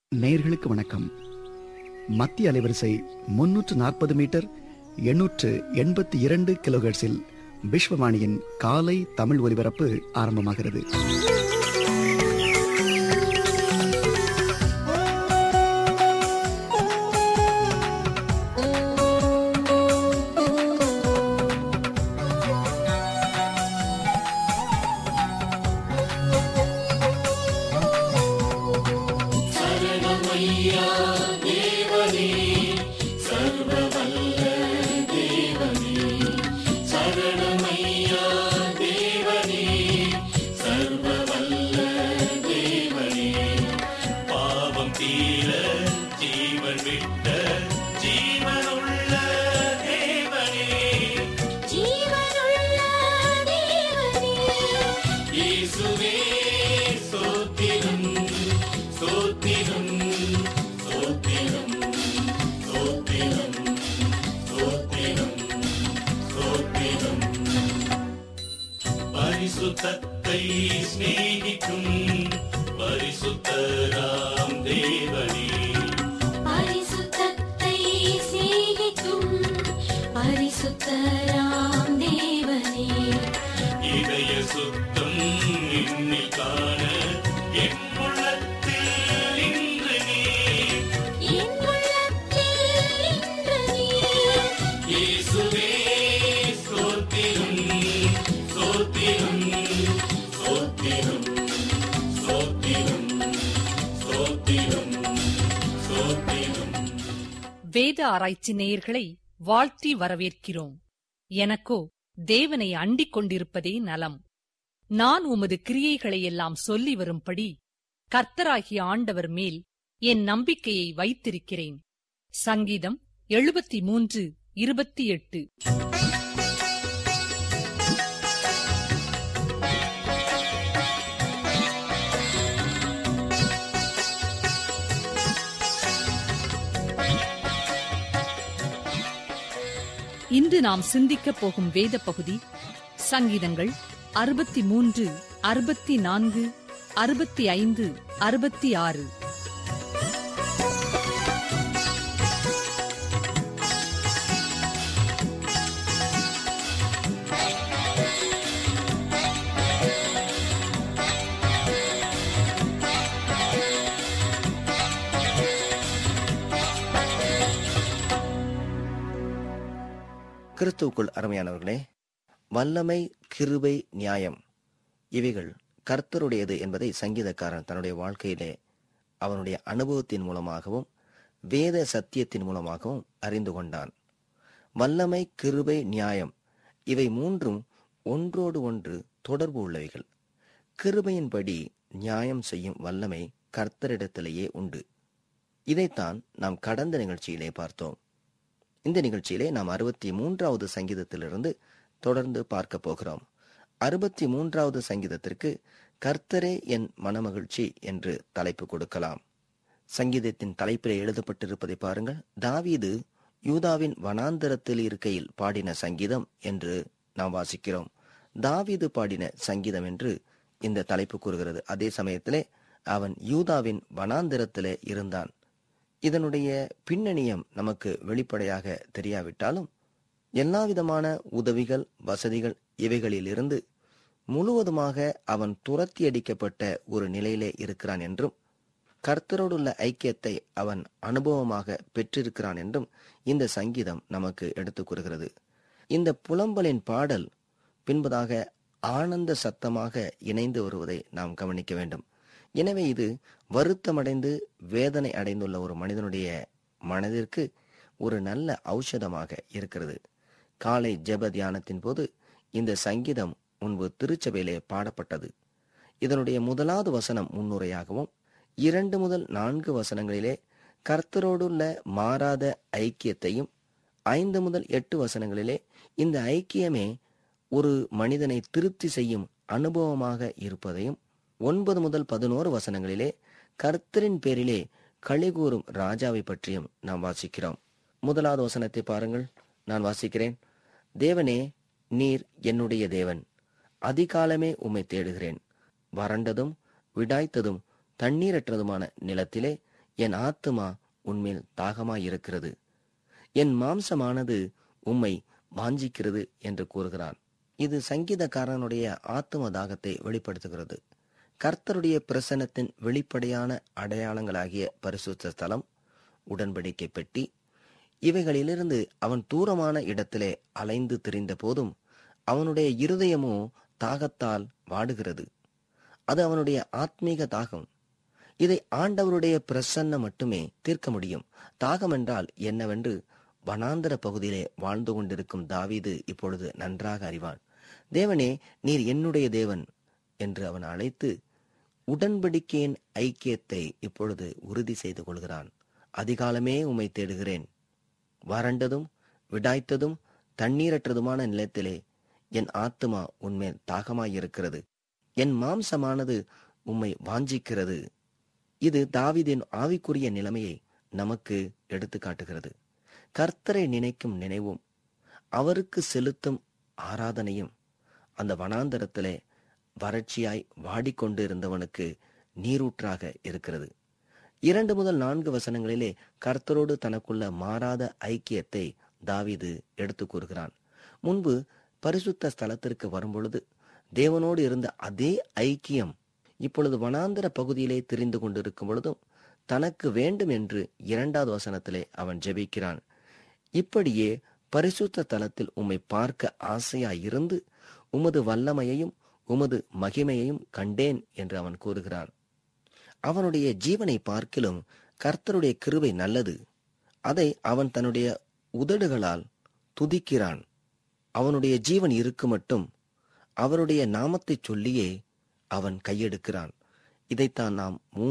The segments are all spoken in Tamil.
நேயர்களுக்கு வணக்கம். மத்திய அலைவரிசை 340 மீட்டர் 882 கிலோஹெர்ட்ஸில் விஸ்வவாணியின் காலை தமிழ் ஒலிபரப்பு ஆரம்பமாகிறது. பரிசுத்தத்தை சிநேகிக்கும் பரிசுத்தராம் தேவனே, பரிசுத்தத்தை சிநேகிக்கும் பரிசுத்தராம் தேவனே, இதய சுத்தம் என்னில் காண என் உள்ளத்தில் இன்று நீர், என் உள்ளத்தில் இன்று நீர். இயேசுவே ஸ்தோத்திரம் ஸ்தோத்திரம் ஸ்தோத்திரம் ஸ்தோத்திரம் ஸ்தோத்திரம் ஸ்தோத்திரம். வேத ஆராய்ச்சி நேயர்களை வாழ்த்தி வரவேற்கிறோம். எனக்கோ தேவனை அண்டிக் கொண்டிருப்பதே நலம். நான் உமது கிரியைகளையெல்லாம் சொல்லி வரும்படி கர்த்தராகிய ஆண்டவர் மேல் என் நம்பிக்கையை வைத்திருக்கிறேன். சங்கீதம் 73:28. இன்று நாம் சிந்திக்கப் போகும் வேத பகுதி சங்கீதங்கள் 63, 64, 65, 66. கிறிஸ்துவுக்குள் அருமையானவர்களே, வல்லமை, கிருபை, நியாயம் இவைகள் கர்த்தருடையது என்பதை சங்கீதக்காரன் தன்னுடைய வாழ்க்கையிலே அவனுடைய அனுபவத்தின் மூலமாகவும் வேத சத்தியத்தின் மூலமாகவும் அறிந்து கொண்டான். வல்லமை, கிருபை, நியாயம் இவை மூன்றும் ஒன்றோடு ஒன்று தொடர்பு உள்ளவைகள். கிருபையின்படி நியாயம் செய்யும் வல்லமை கர்த்தரிடத்திலேயே உண்டு. இதைத்தான் நாம் கடந்த நிகழ்ச்சியிலே பார்த்தோம். இந்த நிகழ்ச்சியிலே நாம் 63வது சங்கீதத்திலிருந்து தொடர்ந்து பார்க்க போகிறோம். 63வது சங்கீதத்திற்கு கர்த்தரே என் மனமகிழ்ச்சி என்று தலைப்பு கொடுக்கலாம். சங்கீதத்தின் தலைப்பிலே எழுதப்பட்டிருப்பதை பாருங்கள். தாவீது யூதாவின் வனாந்தரத்தில் இருக்கையில் பாடின சங்கீதம் என்று நாம் வாசிக்கிறோம். தாவீது பாடின சங்கீதம் என்று இந்த தலைப்பு கூறுகிறது. அதே சமயத்திலே அவன் யூதாவின் வனாந்தரத்திலே இருந்தான். இதனுடைய பின்னணியம் நமக்கு வெளிப்படையாக தெரியாவிட்டாலும் எல்லாவிதமான உதவிகள், வசதிகள் இவைகளிலிருந்து முழுவதுமாக அவன் துரத்தி அடிக்கப்பட்ட ஒரு நிலையிலே இருக்கிறான் என்றும் கர்த்தரோடுள்ள ஐக்கியத்தை அவன் அனுபவமாக பெற்றிருக்கிறான் என்றும் இந்த சங்கீதம் நமக்கு எடுத்துக் கூறுகிறது. இந்த புலம்பலின் பாடல் பின்பதாக ஆனந்த சத்தமாக இணைந்து வருவதை நாம் கவனிக்க வேண்டும். எனவே இது வருத்தமடைந்து வேதனை அடைந்துள்ள ஒரு மனிதனுடைய மனதிற்கு ஒரு நல்ல ஔஷதமாக இருக்கிறது. காலை ஜெப தியானத்தின் போது இந்த சங்கீதம் முன்பு திருச்சபையிலே பாடப்பட்டது. இதனுடைய முதலாவது வசனம் முன்னுரையாகவும் 2 முதல் 4 வசனங்களிலே கர்த்தரோடுள்ள மாறாத ஐக்கியத்தையும் 5 முதல் 8 வசனங்களிலே இந்த ஐக்கியமே ஒரு மனிதனை திருப்தி செய்யும் அனுபவமாக இருப்பதையும் 9 முதல் 11 வசனங்களிலே கர்த்தரின் பேரிலே களிகூறும் ராஜாவை பற்றியும் நாம் வாசிக்கிறோம். முதலாவது வசனத்தை பாருங்கள். நான் வாசிக்கிறேன். தேவனே, நீர் என்னுடைய தேவன், அதிகாலமே உம்மை தேடுகிறேன். வறண்டதும் விடாய்த்ததும் தண்ணீரற்றதுமான நிலத்திலே என் ஆத்துமா உன்மேல் தாகமாயிருக்கிறது, என் மாம்சமானது உம்மை வாஞ்சிக்கிறது என்று கூறுகிறான். இது சங்கீதக்காரனுடைய ஆத்தும தாகத்தை வெளிப்படுத்துகிறது. கர்த்தருடைய பிரசன்னத்தின் வெளிப்படையான அடையாளங்களாகிய பரிசுத்த ஸ்தலம், உடன்படிக்கை பெட்டி, இவைகளிலிருந்து அவன் தூரமான இடத்திலே அலைந்து திரிந்த போதும் அவனுடைய இருதயமோ தாகத்தால் வாடுகிறது. அது அவனுடைய ஆத்மீக தாகம். இதை ஆண்டவருடைய பிரசன்னம் மட்டுமே தீர்க்க முடியும். தாகம் என்றால் என்னவென்று வனாந்தர பகுதியிலே வாழ்ந்து கொண்டிருக்கும் தாவீது இப்பொழுது நன்றாக அறிவான். தேவனே, நீர் என்னுடைய தேவன் என்று அவன் அழைத்து உடன்படிக்கையின் ஐக்கியத்தை இப்பொழுது உறுதி செய்து கொள்கிறான். அதிகாலமே உம்மை தேடுகிறேன். வறண்டதும் விடாய்த்ததும் தண்ணீரற்றதுமான நிலத்திலே என் ஆத்துமா உன்மேல் தாகமாயிருக்கிறது, என் மாம்சமானது உம்மை வாஞ்சிக்கிறது. இது தாவீதின் ஆவிக்குரிய நிலைமையை நமக்கு எடுத்து காட்டுகிறது. கர்த்தரை நினைக்கும் நினைவும் அவருக்கு செலுத்தும் ஆராதனையும் அந்த வனாந்தரத்திலே வறட்சியாய் வாடிக்கொண்டு இருந்தவனுக்கு நீரூற்றாக இருக்கிறது. 2 முதல் 4 வசனங்களிலே கர்த்தரோடு தனக்குள்ள மாறாத ஐக்கியத்தை தாவீது எடுத்து கூறுகிறான். முன்பு பரிசுத்த ஸ்தலத்திற்கு வரும்பொழுது தேவனோடு இருந்த அதே ஐக்கியம் இப்பொழுது வனாந்தர பகுதியிலே திரிந்து கொண்டிருக்கும் பொழுதும் தனக்கு வேண்டும் என்று 2வது வசனத்திலே அவன் ஜெபிக்கிறான். இப்படியே பரிசுத்த தலத்தில் உம்மை பார்க்க ஆசையாயிருந்து உமது வல்லமையையும் உமது மகிமையையும் கண்டேன் என்று அவன் கூறுகிறான். அவனுடைய ஜீவனை பார்க்கிலும் கர்த்தருடைய கிருபை நல்லது. அதை அவன் தன்னுடைய உதடுகளால் துதிக்கிறான். அவனுடைய ஜீவன் இருக்கு மட்டும் அவருடைய நாமத்தை சொல்லியே அவன் கையெடுக்கிறான். இதைத்தான் நாம்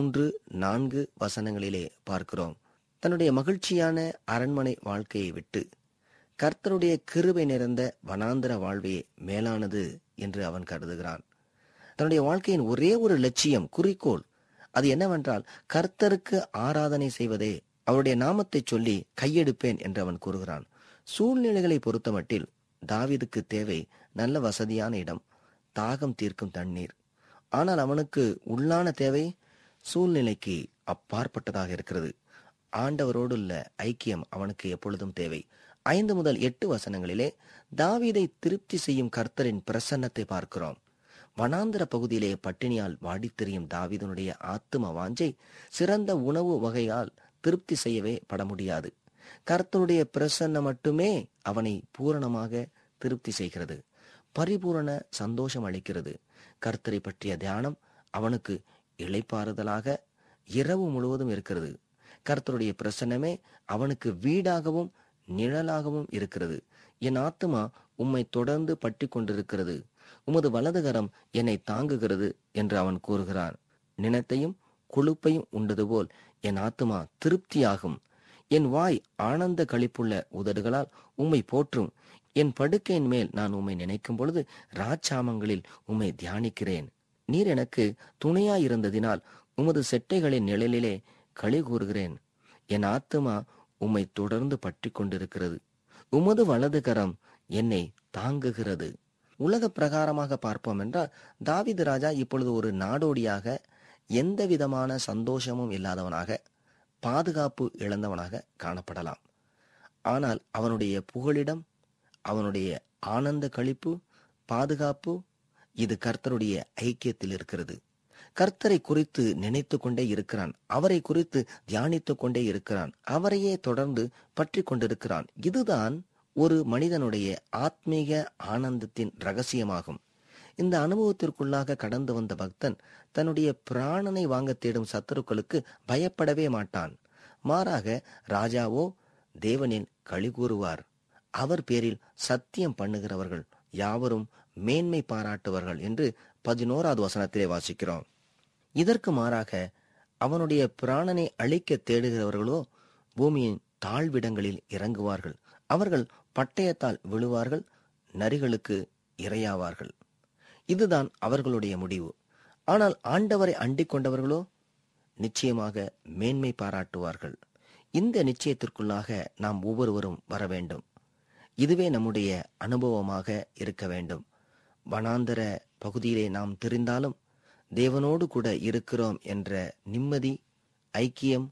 3-4 வசனங்களிலே பார்க்கிறோம். தன்னுடைய மகிழ்ச்சியான அரண்மனை வாழ்க்கையை விட்டு கர்த்தருடைய கிருபை நிறைந்த வனாந்தர வாழ்வையே மேலானது என்று அவன் கருதுகிறான். தன்னுடைய வாழ்க்கையின் ஒரே ஒரு லட்சியம், குறிக்கோள், அது என்னவென்றால் கர்த்தருக்கு ஆராதனை செய்வதே. அவருடைய நாமத்தை சொல்லி கையெடுப்பேன் என்று அவன் கூறுகிறான். சூழ்நிலைகளை பொறுத்தமட்டில் தாவீதுக்கு தேவை நல்ல வசதியான இடம், தாகம் தீர்க்கும் தண்ணீர். ஆனால் அவனுக்கு உள்ளான தேவை சூழ்நிலைக்கு அப்பாற்பட்டதாக இருக்கிறது. ஆண்டவரோடுள்ள ஐக்கியம் அவனுக்கு எப்பொழுதும் தேவை. 5 முதல் 8 வசனங்களிலே தாவீதை திருப்தி செய்யும் கர்த்தரின் பிரசன்னத்தை பார்க்கிறோம். வனாந்தர பகுதியிலே பட்டினியால் வாடித்தெரியும் தாவீதனுடைய ஆத்தும வாஞ்சை சிறந்த உணவு வகையால் திருப்தி செய்யவே பட முடியாது. கர்த்தருடைய பிரசன்னம் மட்டுமே அவனை பூரணமாக திருப்தி செய்கிறது, பரிபூரண சந்தோஷம் அளிக்கிறது. கர்த்தரை பற்றிய தியானம் அவனுக்கு இளைப்பாறுதலாக இரவு முழுவதும் இருக்கிறது. கர்த்தருடைய பிரசன்னமே அவனுக்கு வீடாகவும் நிழலாகவும் இருக்கிறது. என் ஆத்துமா உம்மை தொடர்ந்து பற்றி கொண்டிருக்கிறது, உமது வலதுகரம் என்னை தாங்குகிறது என்று அவன் கூறுகிறான். நினத்தையும் கொழுப்பையும் உண்டது போல் என் ஆத்துமா திருப்தியாகும். என் வாய் ஆனந்த களிப்புள்ள உதடுகளால் உம்மை போற்றும். என் படுக்கையின் மேல் நான் உம்மை நினைக்கும் பொழுது ராஜாமங்களில் உம்மை தியானிக்கிறேன். நீர் எனக்கு துணையாயிருந்ததினால் உமது செட்டைகளின் நிழலிலே களி கூறுகிறேன். என் ஆத்துமா உம்மை தொடர்ந்து பற்றி கொண்டிருக்கிறது, உமது வலது கரம் என்னை தாங்குகிறது. உலக பிரகாரமாக பார்ப்போம் என்றால் தாவீது ராஜா இப்பொழுது ஒரு நாடோடியாக, எந்த விதமான சந்தோஷமும் இல்லாதவனாக, பாதுகாப்பு இழந்தவனாக காணப்படலாம். ஆனால் அவனுடைய புகலிடம், அவனுடைய ஆனந்த களிப்பு, பாதுகாப்பு, இது கர்த்தருடைய ஐக்கியத்தில் இருக்கிறது. கர்த்தரை குறித்து நினைத்து கொண்டே இருக்கிறான், அவரை குறித்து தியானித்து கொண்டே இருக்கிறான், அவரையே தொடர்ந்து பற்றி கொண்டிருக்கிறான். இதுதான் ஒரு மனிதனுடைய ஆத்மீக ஆனந்தத்தின் ரகசியமாகும். இந்த அனுபவத்திற்குள்ளாக கடந்து வந்த பக்தன் தன்னுடைய பிராணனை வாங்க தேடும் சத்துருக்களுக்கு பயப்படவே மாட்டான். மாறாக ராஜாவோ தேவனில் களி கூறுவார். அவர் பேரில் சத்தியம் பண்ணுகிறவர்கள் யாவரும் மேன்மை பாராட்டுவார்கள் என்று 11வது வசனத்திலே வாசிக்கிறோம். இதற்கு மாறாக அவனுடைய பிராணனை அழிக்க தேடுகிறவர்களோ பூமியின் தாழ்விடங்களில் இறங்குவார்கள். அவர்கள் பட்டயத்தால் விழுவார்கள், நரிகளுக்கு இரையாவார்கள். இதுதான் அவர்களுடைய முடிவு. ஆனால் ஆண்டவரை அண்டிக் கொண்டவர்களோ நிச்சயமாக மேன்மை பாராட்டுவார்கள். இந்த நிச்சயத்திற்குள்ளாக நாம் ஒவ்வொருவரும் வர வேண்டும். இதுவே நம்முடைய அனுபவமாக இருக்க வேண்டும். வனாந்தர பகுதியிலே நாம் தெரிந்தாலும் தேவனோடு கூட இருக்கிறோம் என்ற நிம்மதி, ஐக்கியம்,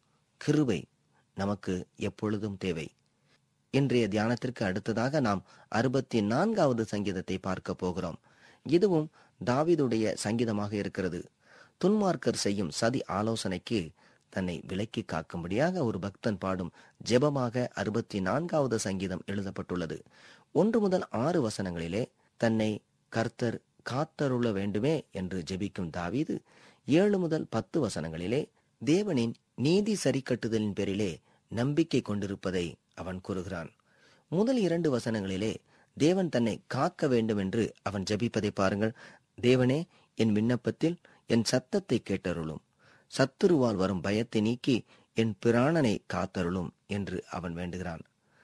கிருபை நமக்கு எப்பொழுதும் தேவை. இன்றைய தியானத்திற்கு அடுத்ததாக நாம் 64வது சங்கீதத்தை பார்க்க போகிறோம். இதுவும் தாவீதுடைய சங்கீதமாக இருக்கிறது. துன்மார்க்கர் செய்யும் சதி ஆலோசனைக்கு தன்னை விலக்கி காக்கும்படியாக ஒரு பக்தன் பாடும் ஜெபமாக 64வது சங்கீதம் எழுதப்பட்டுள்ளது. 1 முதல் 6 வசனங்களிலே தன்னை கர்த்தர் காத்தருள வேண்டுமே என்று ஜெபிக்கும் தாவீது 7 முதல் 10 வசனங்களிலே தேவனின் நீதி சரிக்கட்டுதலின் பேரிலே நம்பிக்கை கொண்டிருப்பதை அவன் கூறுகிறான். முதல் 2 வசனங்களிலே தேவன் தன்னை காக்க வேண்டும் என்று அவன் ஜெபிப்பதை பாருங்கள். தேவனே, என் விண்ணப்பத்தில் என் சத்தத்தை கேட்டருளும், சத்துருவால் வரும் பயத்தை நீக்கி என் பிராணனை காத்தருளும் என்று அவன் வேண்டுகிறான்.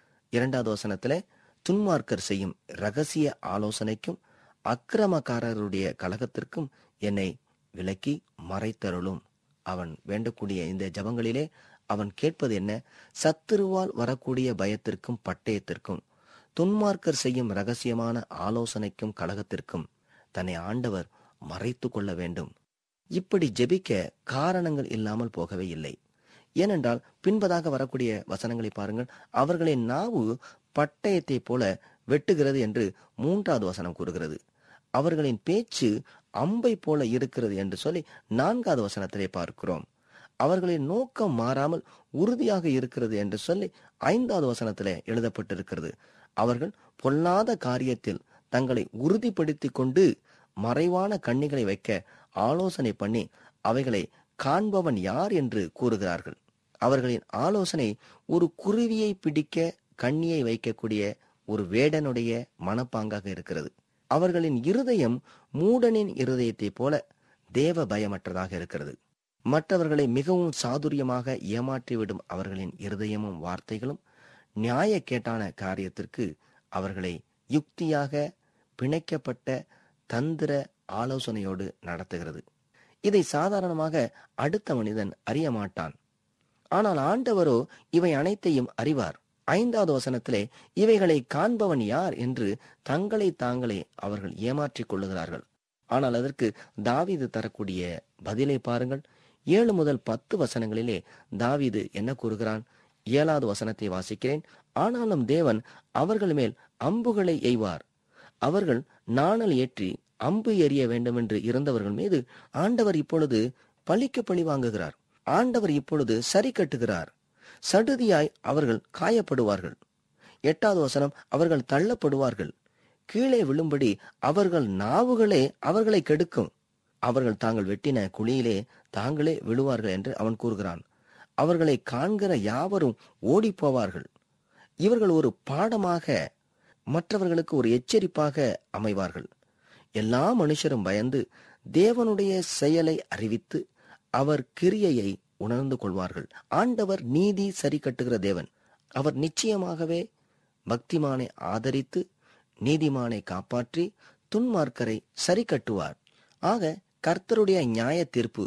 2வது வசனத்திலே துன்மார்க்கர் செய்யும் இரகசிய ஆலோசனைக்கும் அக்கிரமக்காரருடைய கலகத்திற்கும் என்னை விலக்கி மறைத்தருளும். அவன் வேண்டக்கூடிய இந்த ஜபங்களிலே அவன் கேட்பது என்ன? சத்துருவால் வரக்கூடிய பயத்திற்கும் பட்டயத்திற்கும், துன்மார்க்கர் செய்யும் இரகசியமான ஆலோசனைக்கும் கலகத்திற்கும் தன்னை ஆண்டவர் மறைத்து கொள்ள வேண்டும். இப்படி ஜெபிக்க காரணங்கள் இல்லாமல் போகவே இல்லை. ஏனென்றால் பின்பதாக வரக்கூடிய வசனங்களை பாருங்கள். அவர்களின் நாவு பட்டயத்தை போல வெட்டுகிறது என்று 3வது வசனம் கூறுகிறது. அவர்களின் பேச்சு அம்பை போல இருக்கிறது என்று சொல்லி 4வது வசனத்திலே பார்க்கிறோம். அவர்களின் நோக்கம் மாறாமல் உறுதியாக இருக்கிறது என்று சொல்லி 5வது வசனத்திலே எழுதப்பட்டிருக்கிறது. அவர்கள் பொல்லாத காரியத்தில் தங்களை உறுதிப்படுத்திக் கொண்டு மறைவான கண்ணிகளை வைக்க ஆலோசனை பண்ணி அவைகளை காண்பவன் யார் என்று கூறுகிறார்கள். அவர்களின் ஆலோசனை ஒரு குருவியை பிடிக்க கண்ணியை வைக்கக்கூடிய ஒரு வேடனுடைய மனப்பாங்காக இருக்கிறது. அவர்களின் இருதயம் மூடனின் இருதயத்தை போல தேவ பயமற்றதாக இருக்கிறது. மற்றவர்களை மிகவும் சாதுரியமாக ஏமாற்றிவிடும் அவர்களின் இருதயமும் வார்த்தைகளும் நியாயக்கேட்டான காரியத்திற்கு அவர்களை யுக்தியாக பிணைக்கப்பட்ட தந்திர ஆலோசனையோடு நடத்துகிறது. இதை சாதாரணமாக அடுத்த மனிதன் அறிய மாட்டான். ஆனால் ஆண்டவரோ இவை அனைத்தையும் அறிவார். 5வது வசனத்திலே இவைகளை காண்பவன் யார் என்று தங்களை தாங்களே அவர்கள் ஏமாற்றிக் கொள்ளுகிறார்கள். ஆனால் அதற்கு தாவீது தரக்கூடிய பதிலை பாருங்கள். 7 முதல் 10 வசனங்களிலே தாவீது என்ன கூறுகிறான்? 7வது வசனத்தை வாசிக்கிறேன். ஆனாலும் தேவன் அவர்கள் மேல் அம்புகளை எய்வார். அவர்கள் நாணல் ஏற்றி அம்பு எறிய வேண்டும் என்று இருந்தவர்கள் மீது ஆண்டவர் இப்பொழுது பழிக்கு பழி வாங்குகிறார். ஆண்டவர் இப்பொழுது சரி கட்டுகிறார். சடுதியாய் அவர்கள் காயப்படுவார்கள். 8வது வசனம், அவர்கள் தள்ளப்படுவார்கள். கீழே விழும்படி அவர்கள் நாவுகளே அவர்களை கெடுக்கும். அவர்கள் தாங்கள் வெட்டின குழியிலே தாங்களே விழுவார்கள் என்று அவன் கூறுகிறான். அவர்களை காண்கிற யாவரும் ஓடி போவார்கள். இவர்கள் ஒரு பாடமாக, மற்றவர்களுக்கு ஒரு எச்சரிப்பாக அமைவார்கள். எல்லா மனுஷரும் பயந்து தேவனுடைய செயலை அறிவித்து அவர் கிரியையை உணர்ந்து கொள்வார்கள். ஆண்டவர் நீதி சரி கட்டுகிற தேவன். அவர் நிச்சயமாகவே பக்திமானை ஆதரித்து நீதிமானை காப்பாற்றி துன்மார்க்கரை சரி கட்டுவார். ஆக கர்த்தருடைய நியாய தீர்ப்பு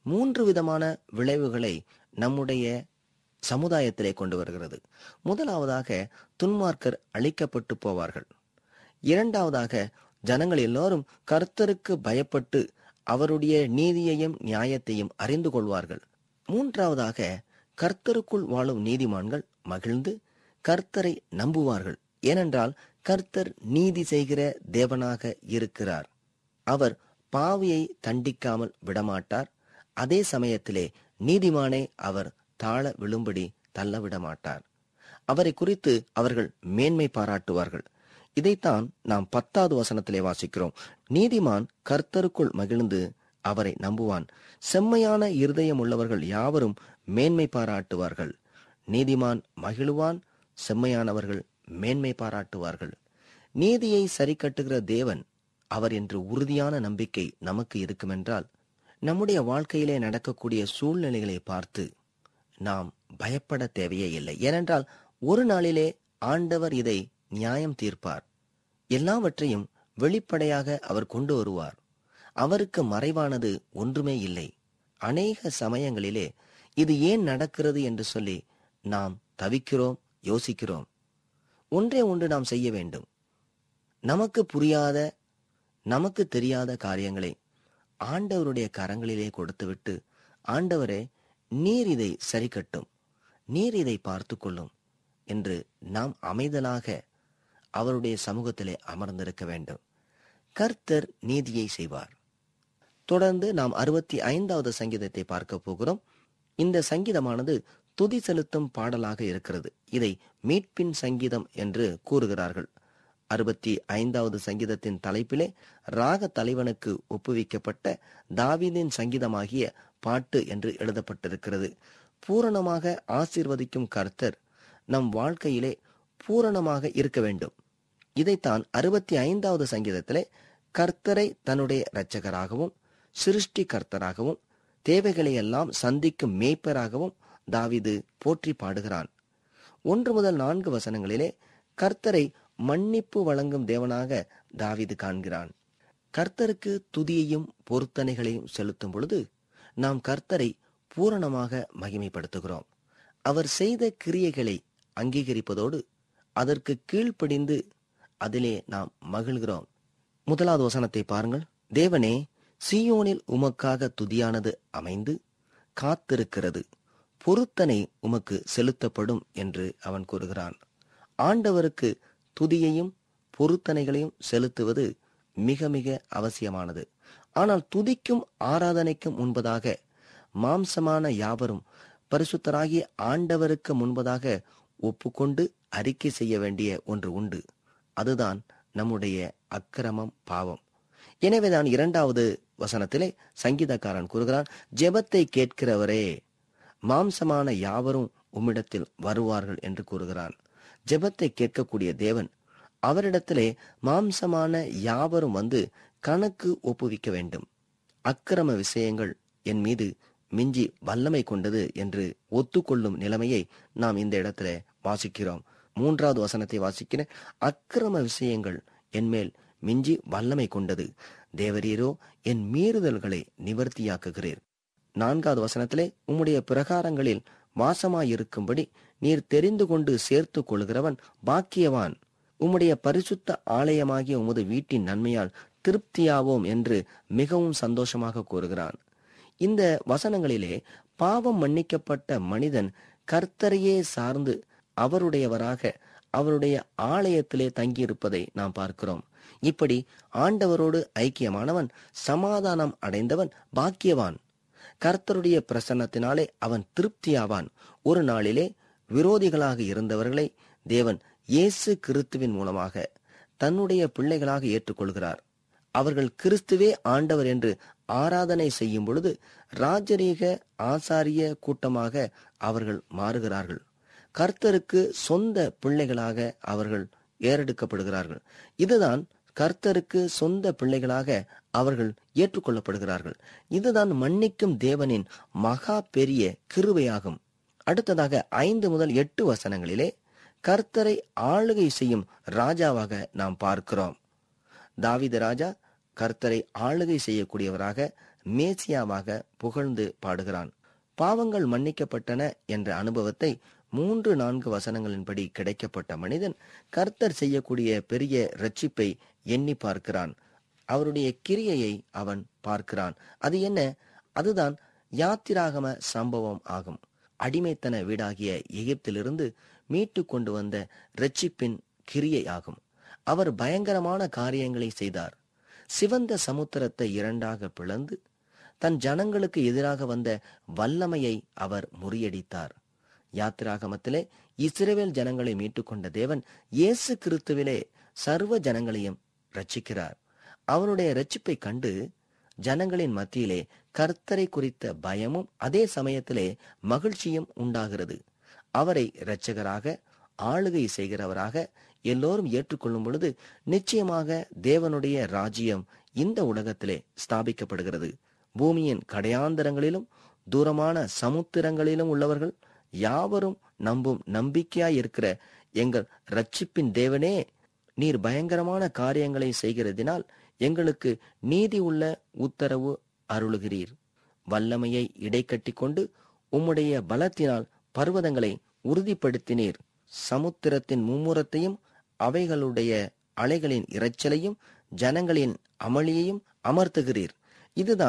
3 விதமான விளைவுகளை நம்முடைய சமுதாயத்திலே கொண்டு வருகிறது. முதலாவதாக துன்மார்க்கர் அழிக்கப்பட்டு போவார்கள். 2வதாக ஜனங்கள் எல்லோரும் கர்த்தருக்கு பயப்பட்டு அவருடைய நீதியையும் நியாயத்தையும் அறிந்து கொள்வார்கள். 3வதாக கர்த்தருக்குள் வாழும் நீதிமான்கள் மகிழ்ந்து கர்த்தரை நம்புவார்கள். ஏனென்றால் கர்த்தர் நீதி செய்கிற தேவனாக இருக்கிறார். அவர் பாவியை தண்டிக்காமல் விடமாட்டார். அதே சமயத்திலே நீதிமானை அவர் தாழ விழும்படி தள்ளவிடமாட்டார். அவரை குறித்து அவர்கள் மேன்மை பாராட்டுவார்கள். இதைத்தான் நாம் 10வது வசனத்திலே வாசிக்கிறோம். நீதிமான் கர்த்தருக்குள் மகிழ்ந்து அவரை நம்புவான். செம்மையான இருதயம் உள்ளவர்கள் யாவரும் மேன்மை பாராட்டுவார்கள். நீதிமான் மகிழுவான், செம்மையானவர்கள் மேன்மை பாராட்டுவார்கள். நீதியை சரி கட்டுகிற தேவன் அவர் என்று உறுதியான நம்பிக்கை நமக்கு இருக்குமென்றால் நம்முடைய வாழ்க்கையிலே நடக்கக்கூடிய சூழ்நிலைகளை பார்த்து நாம் பயப்பட தேவையே இல்லை. ஏனென்றால் ஒரு நாளிலே ஆண்டவர் இதை நியாயம் தீர்ப்பார். எல்லாவற்றையும் வெளிப்படையாக அவர் கொண்டு வருவார். அவருக்கு மறைவானது ஒன்றுமே இல்லை. அநேக சமயங்களிலே இது ஏன் நடக்கிறது என்று சொல்லி நாம் தவிக்கிறோம், யோசிக்கிறோம். ஒன்றே ஒன்று நாம் செய்ய வேண்டும். நமக்கு புரியாத, நமக்கு தெரியாத காரியங்களை ஆண்டவருடைய கரங்களிலே கொடுத்துவிட்டு, ஆண்டவரே நீர் இதை சரி கட்டும், நீர் இதை பார்த்து கொள்ளும் என்று நாம் அமைதலாக அவருடைய சமூகத்திலே அமர்ந்திருக்க வேண்டும். கர்த்தர் நீதியை செய்வார். தொடர்ந்து நாம் 65வது சங்கீதத்தை பார்க்க போகிறோம். இந்த சங்கீதமானது துதி செலுத்தும் பாடலாக இருக்கிறது. இதை மீட்பின் சங்கீதம் என்று கூறுகிறார்கள். 65வது சங்கீதத்தின் தலைப்பிலே ராக தலைவனுக்கு ஒப்புவிக்கப்பட்ட தாவீதின் சங்கீதமாகிய பாட்டு என்று எழுதப்பட்டிருக்கிறது. பூரணமாக ஆசீர்வதிக்கும் கர்த்தர் நம் வாழ்க்கையிலே பூரணமாக இருக்க வேண்டும். இதைத்தான் 65வது சங்கீதத்திலே கர்த்தரை தன்னுடைய இரட்சகராகவும் சிருஷ்டி கர்த்தராகவும் தேவைகளையெல்லாம் சந்திக்கும் மேய்ப்பராகவும் தாவீது போற்றி பாடுகிறான். 1 முதல் 4 வசனங்களிலே கர்த்தரை மன்னிப்பு வழங்கும் தேவனாக தாவீது காண்கிறான். கர்த்தருக்கு துதியையும் பொருத்தனைகளையும் செலுத்தும் பொழுது நாம் கர்த்தரை பூரணமாக மகிமைப்படுத்துகிறோம். அவர் செய்த கிரியைகளை அங்கீகரிப்பதோடு அதற்கு கீழ்ப்படிந்து அதிலே நாம் மகிழ்கிறோம். 1வது வசனத்தை பாருங்கள். தேவனே, சீயோனில் உமக்காக துதியானது அமைந்து காத்திருக்கிறது, பொருத்தனை உமக்கு செலுத்தப்படும் என்று அவன் கூறுகிறான். ஆண்டவருக்கு துதியையும் பொருத்தனைகளையும் செலுத்துவது மிக மிக அவசியமானது. ஆனால் துதிக்கும் ஆராதனைக்கும் முன்பதாக மாம்சமான யாவரும் பரிசுத்தராகிய ஆண்டவருக்கு முன்பதாக ஒப்புக்கொண்டு அறிக்கை செய்ய வேண்டிய ஒன்று உண்டு. அதுதான் நம்முடைய அக்கிரமம், பாவம். எனவேதான் 2வது வசனத்திலே சங்கீதக்காரன் கூறுகிறான், ஜெபத்தை கேட்கிறவரே, மாம்சமான யாவரும் உம்மிடத்தில் வருவார்கள் என்று கூறுகிறான். ஜெபத்தை கேட்கக்கூடிய தேவன், அவரிடத்திலே மாம்சமான யாவரும் வந்து கணக்கு ஒப்புவிக்க வேண்டும். அக்கிரம விஷயங்கள் என் மீது மிஞ்சி வல்லமை கொண்டது என்று ஒத்துக்கொள்ளும் நிலைமையை நாம் இந்த இடத்துல வாசிக்கிறோம். 3வது வசனத்தை வாசிக்கிறேன். அக்கிரம விஷயங்கள் என்மேல் மிஞ்சி வல்லமை கொண்டது, தேவரீரோ என் மீறுதல்களை நிவர்த்தியாக்குகிறீர். 4வது வசனத்திலே, உம்முடைய பிரகாரங்களில் வாசமாயிருக்கும்படி நீர் தெரிந்து கொண்டு சேர்த்து கொள்கிறவன் பாக்கியவான், உம்முடைய பரிசுத்த ஆலயமாகிய உமது வீட்டின் நன்மையால் திருப்தியாவோம் என்று மிகவும் சந்தோஷமாக கூறுகிறான். இந்த வசனங்களிலே பாவம் மன்னிக்கப்பட்ட மனிதன் கர்த்தரையே சார்ந்து அவருடையவராக அவருடைய ஆலயத்திலே தங்கியிருப்பதை நாம் பார்க்கிறோம். இப்படி ஆண்டவரோடு ஐக்கியமானவன் சமாதானம் அடைந்தவன் பாக்கியவான். கர்த்தருடைய பிரசன்னத்தினாலே அவன் திருப்தியாவான். ஒரு நாளிலே விரோதிகளாக இருந்தவர்களை தேவன் இயேசு கிறிஸ்துவின் மூலமாக தன்னுடைய பிள்ளைகளாக ஏற்றுக்கொள்கிறார். அவர்கள் கிறிஸ்துவே ஆண்டவர் என்று ஆராதனை செய்யும் பொழுது ராஜரீக ஆசாரிய கூட்டமாக அவர்கள் மாறுகிறார்கள். கர்த்தருக்கு சொந்த பிள்ளைகளாக அவர்கள் ஏறெடுக்கப்படுகிறார்கள். இதுதான் கர்த்தருக்கு சொந்த பிள்ளைகளாக அவர்கள் ஏற்றுக்கொள்ளப்படுகிறார்கள். இதுதான் மன்னிக்கும் தேவனின் மகா பெரிய கிருபையாகும். அடுத்ததாக 5 முதல் 8 வசனங்களிலே கர்த்தரை ஆளுகை செய்யும் ராஜாவாக நாம் பார்க்கிறோம். தாவீது ராஜா கர்த்தரை ஆளுகை செய்யக்கூடியவராக மேசியாவாக புகழ்ந்து பாடுகிறான். பாவங்கள் மன்னிக்கப்பட்டன என்ற அனுபவத்தை 3-4 வசனங்களின்படி கிடைக்கப்பட்ட மனிதன் கர்த்தர் செய்யக்கூடிய பெரிய இரட்சிப்பை எண்ணி பார்க்கிறான். அவருடைய கிரியையை அவன் பார்க்கிறான். அது என்ன? அதுதான் யாத்திராகம சம்பவம் ஆகும். அடிமைத்தன வீடாகிய எகிப்திலிருந்து மீட்டு கொண்டு வந்த இரட்சிப்பின் கிரியை ஆகும். அவர் பயங்கரமான காரியங்களை செய்தார். சிவந்த சமுத்திரத்தை 2ஆக பிளந்து தன் ஜனங்களுக்கு எதிராக வந்த வல்லமையை அவர் முறியடித்தார். யாத்திராகமத்திலே இஸ்ரவேல் ஜனங்களை மீட்டுக்கொண்ட தேவன் இயேசு கிறிஸ்துவிலே சர்வ ஜனங்களையும் ரட்சிக்கிறார். அவருடைய ரட்சிப்பை கண்டு ஜனங்களின் மத்தியிலே கர்த்தரை குறித்த பயமும் அதே சமயத்திலே மகிழ்ச்சியும் உண்டாகிறது. அவரை இரட்சகராக ஆளுகை செய்கிறவராக எல்லோரும் ஏற்றுக்கொள்ளும் பொழுது நிச்சயமாக தேவனுடைய ராஜ்யம் இந்த உலகத்திலே ஸ்தாபிக்கப்படுகிறது. பூமியின் கடையாந்தரங்களிலும் தூரமான சமுத்திரங்களிலும் உள்ளவர்கள் யாவரும் நம்பும் நம்பிக்கையாயிருக்கிற எங்கள் ரட்சிப்பின் தேவனே, நீர் பயங்கரமான காரியங்களை செய்கிறதினால் எங்களுக்கு நீதி உள்ள உத்தரவு அருளுகிறீர். வல்லமையை இடைக்கட்டி கொண்டு உம்முடைய பலத்தினால் பர்வதங்களை உறுதிப்படுத்தினீர். சமுத்திரத்தின் மும்முரத்தையும் அவைகளுடைய அலைகளின் இரைச்சலையும் ஜனங்களின் அமளியையும் அமர்த்துகிறீர். இதுதான்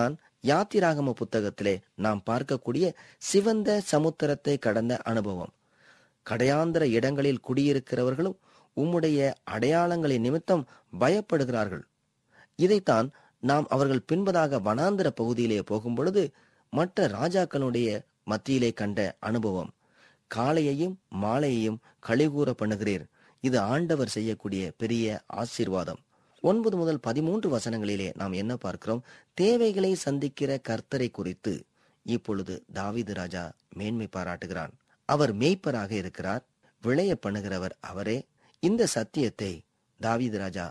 யாத்திராகம புத்தகத்திலே நாம் பார்க்கக்கூடிய சிவந்த சமுத்திரத்தை கடந்த அனுபவம். கடையாந்திர இடங்களில் குடியிருக்கிறவர்களும் உம்முடைய அடையாளங்களின் நிமித்தம் பயப்படுகிறார்கள். இதைத்தான் நாம் அவர்கள் பின்பதாக வனாந்திர பகுதியிலே போகும் பொழுது மற்ற ராஜாக்களுடைய மத்தியிலே கண்ட அனுபவம். காலையையும் மாலையையும் கழிகூற பண்ணுகிறீர். இது ஆண்டவர் செய்யக்கூடிய பெரிய ஆசீர்வாதம். 9 முதல் 13 வசனங்களிலே நாம் என்ன பார்க்கிறோம்? தேவைகளை சந்திக்கிற கர்த்தரை குறித்து இப்பொழுது தாவீது ராஜா மேன்மை பாராட்டுகிறான். அவர் மேய்ப்பராக இருக்கிறார், விளைய பண்ணுகிறவர் அவரே. இந்த சத்தியத்தை தாவீது ராஜா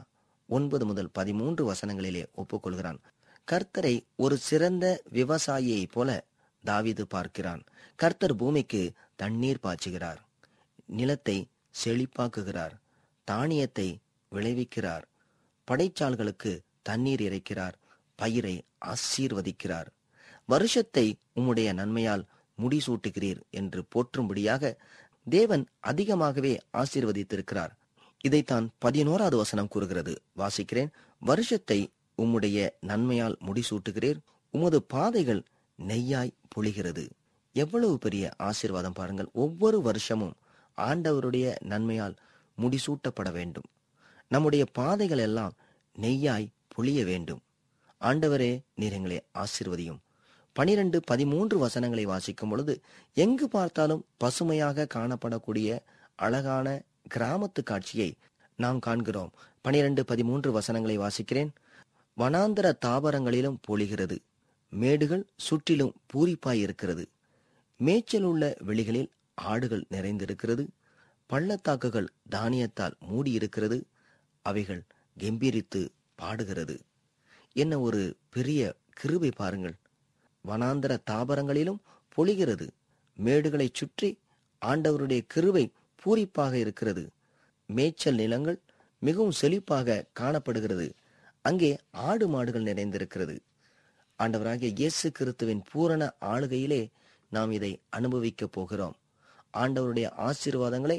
9 முதல் 13 வசனங்களிலே ஒப்புக்கொள்கிறான். கர்த்தரை ஒரு சிறந்த விவசாயியை போல தாவீது பார்க்கிறான். கர்த்தர் பூமிக்கு தண்ணீர் பாய்ச்சுகிறார், நிலத்தை செழிப்பாக்குகிறார், தானியத்தை விளைவிக்கிறார், படைச்சால்களுக்கு தண்ணீர் இறைக்கிறார், பயிரை ஆசீர்வதிக்கிறார். வருஷத்தை உம்முடைய நன்மையால் முடிசூட்டுகிறீர் என்று போற்றும்படியாக தேவன் அதிகமாகவே ஆசீர்வதித்திருக்கிறார். இதைத்தான் 11வது வசனம் கூறுகிறது. வாசிக்கிறேன். வருஷத்தை உம்முடைய நன்மையால் முடிசூட்டுகிறீர், உமது பாதைகள் நெய்யாய் பொழிகிறது. எவ்வளவு பெரிய ஆசீர்வாதம் பாருங்கள். ஒவ்வொரு வருஷமும் ஆண்டவருடைய நன்மையால் முடிசூட்டப்பட வேண்டும். நம்முடைய பாதைகள் எல்லாம் நெய்யாய் பொழிய வேண்டும். ஆண்டவரே, நீர் எங்களை ஆசீர்வதியும். 12, 13 வசனங்களை வாசிக்கும் பொழுது எங்கு பார்த்தாலும் பசுமையாக காணப்படக்கூடிய அழகான கிராமத்து காட்சியை நாம் காண்கிறோம். 12, 13 வசனங்களை வாசிக்கிறேன். வனாந்தர தாவரங்களிலும் பொழிகிறது, மேடுகள் சுற்றிலும் பூரிப்பாயிருக்கிறது, மேய்ச்சல் உள்ள வெளிகளில் ஆடுகள் நிறைந்திருக்கிறது, பள்ளத்தாக்குகள் தானியத்தால் மூடியிருக்கிறது, அவைகள் கெம்பீரித்து பாடுகிறது. என்ன ஒரு பெரிய கிருபை பாருங்கள். வனாந்தர தாவரங்களிலும் பொழிகிறது, மேடுகளை சுற்றி ஆண்டவருடைய கிருபை பூரிப்பாக இருக்கிறது, மேய்ச்சல் நிலங்கள் மிகவும் செழிப்பாக காணப்படுகிறது, அங்கே ஆடு மாடுகள் நிறைந்திருக்கிறது. ஆண்டவராகிய இயேசு கிறிஸ்துவின் பூரண ஆளுகையிலே நாம் இதை அனுபவிக்க போகிறோம். ஆண்டவருடைய ஆசீர்வாதங்களை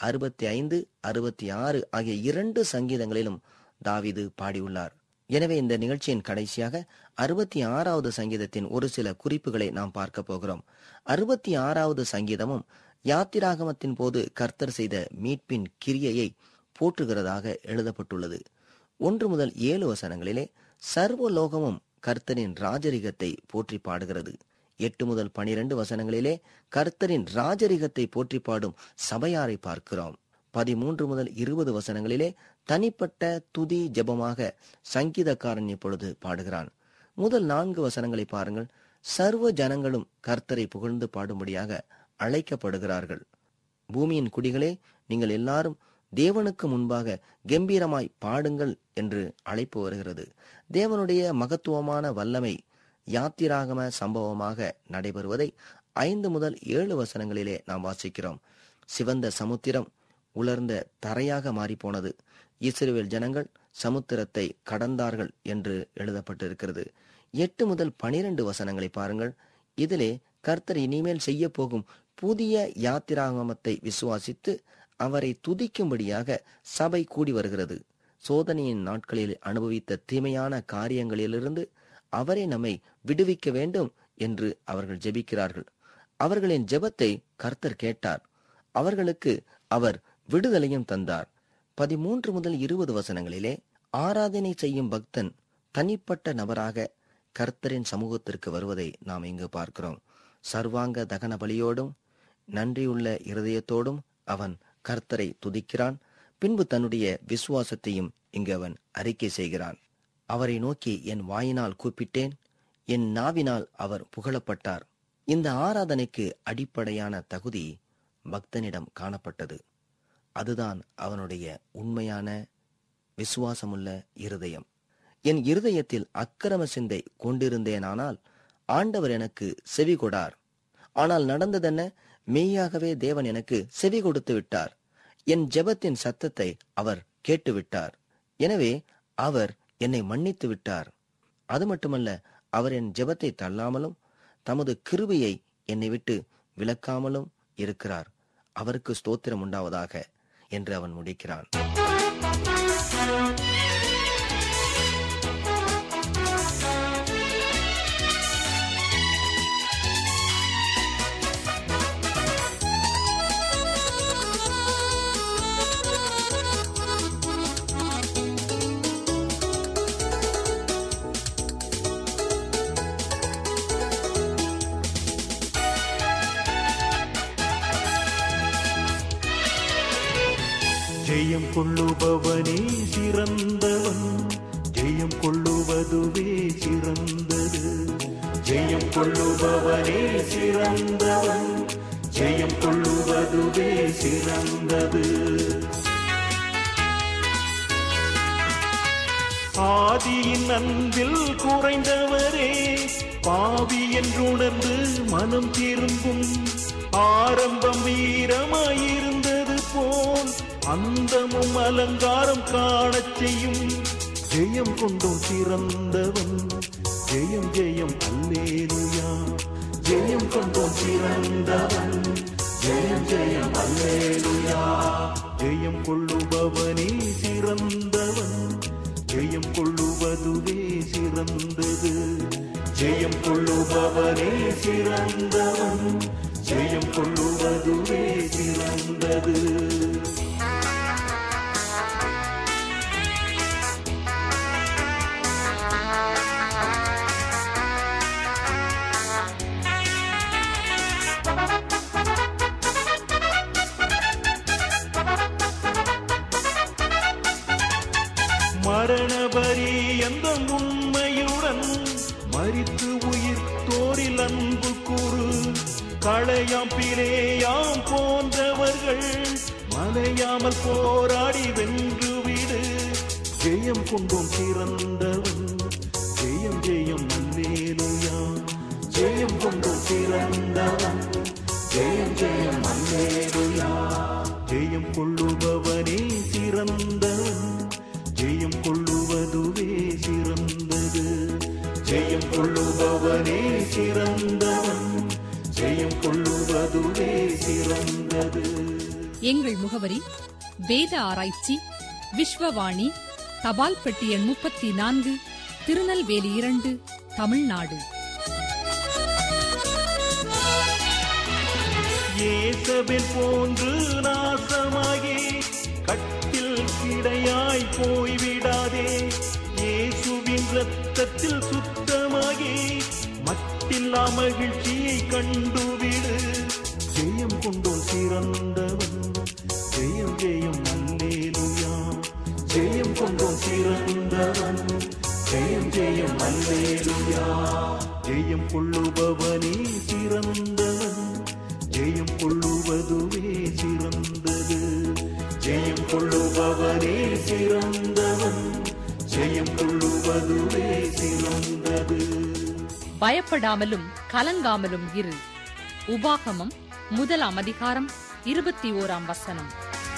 65, 66 ஆகிய 2 சங்கீதங்களிலும் தாவீது பாடியுள்ளார். எனவே இந்த நிகழ்ச்சியின் கடைசியாக 66வது சங்கீதத்தின் ஒரு சில குறிப்புகளை நாம் பார்க்க போகிறோம். 66வது சங்கீதமும் யாத்திராகமத்தின் போது கர்த்தர் செய்த மீட்பின் கிரியையை போற்றுகிறதாக எழுதப்பட்டுள்ளது. 1 முதல் 7 வசனங்களிலே சர்வலோகமும் கர்த்தரின் ராஜரிகத்தை போற்றி பாடுகிறது. 8 முதல் 12 வசனங்களிலே கர்த்தரின் ராஜரிகத்தை போற்றி பாடும் சபையாரை பார்க்கிறோம். 13 முதல் 20 வசனங்களிலே தனிப்பட்ட துதி ஜெபமாக சங்கீதக்காரன் இப்பொழுது பாடுகிறான். முதல் 4 வசனங்களை பாருங்கள். சர்வ ஜனங்களும் கர்த்தரை புகழ்ந்து பாடும்படியாக அழைக்கப்படுகிறார்கள். பூமியின் குடிகளே, நீங்கள் எல்லாரும் தேவனுக்கு முன்பாக கம்பீரமாய் பாடுங்கள் என்று அழைப்பு வருகிறது. தேவனுடைய மகத்துவமான வல்லமை யாத்திராகம சம்பவமாக நடைபெறுவதை 5 முதல் 7 வசனங்களிலே நாம் வாசிக்கிறோம். சிவந்த சமுத்திரம் உலர்ந்த தரையாக மாறிப்போனது, இஸ்ரவேல் ஜனங்கள் சமுத்திரத்தை கடந்தார்கள் என்று எழுதப்பட்டிருக்கிறது. 8 முதல் 12 வசனங்களை பாருங்கள். இதிலே கர்த்தர் இனிமேல் செய்ய போகும் புதிய யாத்திராகமத்தை விசுவாசித்து அவரை துதிக்கும்படியாக சபை கூடி வருகிறது. சோதனையின் நாட்களில் அனுபவித்த தீமையான காரியங்களிலிருந்து அவரே நம்மை விடுவிக்க வேண்டும் என்று அவர்கள் ஜெபிக்கிறார்கள். அவர்களின் ஜெபத்தை கர்த்தர் கேட்டார். அவர்களுக்கு அவர் விடுதலையும் தந்தார். 13 முதல் 20 வசனங்களிலே ஆராதனை செய்யும் பக்தன் தனிப்பட்ட நபராக கர்த்தரின் சமூகத்திற்கு வருவதை நாம் இங்கு பார்க்கிறோம். சர்வாங்க தகன பலியோடும் நன்றியுள்ள இருதயத்தோடும் அவன் கர்த்தரை துதிக்கிறான். பின்பு தன்னுடைய விசுவாசத்தையும் இங்கு அவன் அறிக்கை செய்கிறான். அவரை நோக்கி என் வாயினால் கூப்பிட்டேன், என் நாவினால் அவர் புகழப்பட்டார். இந்த ஆராதனைக்கு அடிப்படையான தகுதி பக்தனிடம் காணப்பட்டது. அதுதான் அவனுடைய உண்மையான விசுவாசமுள்ள இருதயம். என் இருதயத்தில் அக்கிரம சிந்தை கொண்டிருந்தேனானால் ஆண்டவர் எனக்கு செவி கொடார். ஆனால் நடந்ததென்ன? மெய்யாகவே தேவன் எனக்கு செவி கொடுத்து விட்டார். என் ஜெபத்தின் சத்தத்தை அவர் கேட்டுவிட்டார். எனவே அவர் என்னை மன்னித்து விட்டார். அது மட்டுமல்ல, அவர் என் ஜெபத்தை தள்ளாமலும் தமது கிருபையை என்னை விட்டு விலக்காமலும் இருக்கிறார். அவருக்கு ஸ்தோத்திரம் உண்டாவதாக என்று அவன் முடிக்கிறான். ஜெயம் கொள்ளுபவனே சிறந்தவன், ஜெயம் கொள்ளுவதுவே சிறந்தது. ஜெயம் கொள்ளுபவனே சிறந்தவன், ஜெயம் கொள்ளுவதுவே சிறந்தது. ஆதியின் அன்பில் குறைந்தவரே, பாவி என்றுணர்ந்து மனம் திரும்பும். ஆரம்பம் வீரமாயிருந்தது போல் அந்தமும் அலங்காரம் காணச் செய்யும். ஜெயம் கொண்டோம் சிறந்தவன், ஜெயம் ஜெயம் அல்லேலூயா. ஜெயம் கொண்டோம் சிறந்தவன், ஜெயம் ஜெயம் அல்லேலூயா. ஜெயம் கொள்ளுபவனே சிறந்தவன், ஜெயம் கொள்ளுவதுவே சிறந்தது. ஜெயம் கொள்ளுபவனே சிறந்தவன், ஜெயம் கொள்ளுவதுவே சிறந்தது. மரணபரி எந்த உண்மையுடன் மரித்து உயிர் தோரில் அன்பு கூறு. களையாம் பிழையாம் போன்றவர்கள் மலையாமல் போராடி வென்றுவிடு. ஜெயம் கொண்டோம் சிறந்தவன், ஜெயம் ஜெயம் அல்லேலூயா. ஜெயம் கொண்டோம் சிறந்தவன், ஜெயம் ஜெயம் அல்லேலூயா. ஜெயம் கொள்ளுபவனே சிறந்தவன், ஜெயம் கொள்ளுவதுவே சிறந்தது. ஜெயம் கொள்ளுபவனே சிறந்தவன், ஜெயம் கொள்ளுவதுவே சிறந்தது. எங்கள் முகவரி வேத ஆராய்ச்சி, விஸ்வவாணி, தபால் பெட்டி எண் 34, திருநெல்வேலி 2, தமிழ்நாடு. இயேசபேல் போன்று நாசமாகி கட்டில் கிடையாய் போய்விடாதே. இயேசுவின் இரத்தத்தில் சுத்தமாகி மட்டில்லா மகிழ்ச்சியை கண்டுவிடு. ஜெயம் கொண்டோம் சிறந்தவன், ஜெயம் ஜெயம் அல்லேலூயா. ஜெயம் கொண்டோம் சிறந்தவன், ஜெயம் ஜெயம் அல்லேலூயா. ஜெயம் கொள்ளுபவனே சிறந்தவன், ஜெயம் கொள்ளுவதுவே சிறந்தது. ஜெயம் கொள்ளுபவனே சிறந்தவன், ஜெயம் கொள்ளுவதுவே சிறந்தது. பயப்படாமலும் கலங்காமலும் இரு. உபாகமம் 1 அதிகாரம் 21 வசனம்.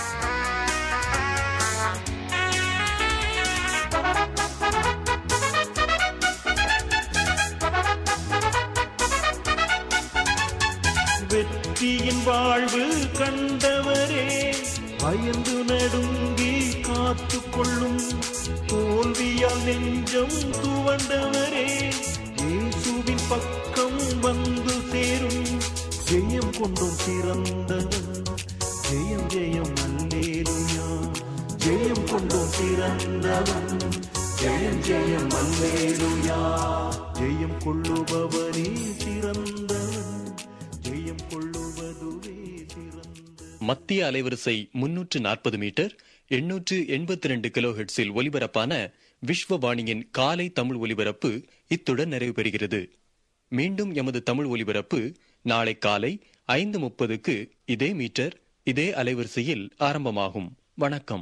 வெற்றியின் வாழ்வு கண்டவரே, பயந்து நடுங்கி காத்து கொள்ளும். தோல்வியால் நெஞ்சம் துவண்டவரே, இயேசுவின் பக்கம் வந்து சேரும். ஜெயம் கொண்டோம் சிறந்தவன், ஜெயம் ஜெயம் அல்லேலூயா. ஜெயம் கொண்டோம் சிறந்தவன், ஜெயம் ஜெயம் அல்லேலூயா. ஜெயம் கொள்ளுபவனே சிறந்தவன், ஜெயம் கொள்ளுவதுவே சிறந்தது. மத்திய அலைவரிசை 340 மீட்டர் 882 கிலோஹெர்ட்ஸில் ஒலிபரப்பான விஸ்வவாணியின் காலை தமிழ் ஒலிபரப்பு இத்துடன் நிறைவு பெறுகிறது. மீண்டும் எமது தமிழ் ஒலிபரப்பு நாளை காலை 5:30க்கு இதே மீட்டர் இதே அலைவரிசையில் ஆரம்பமாகும். வணக்கம்.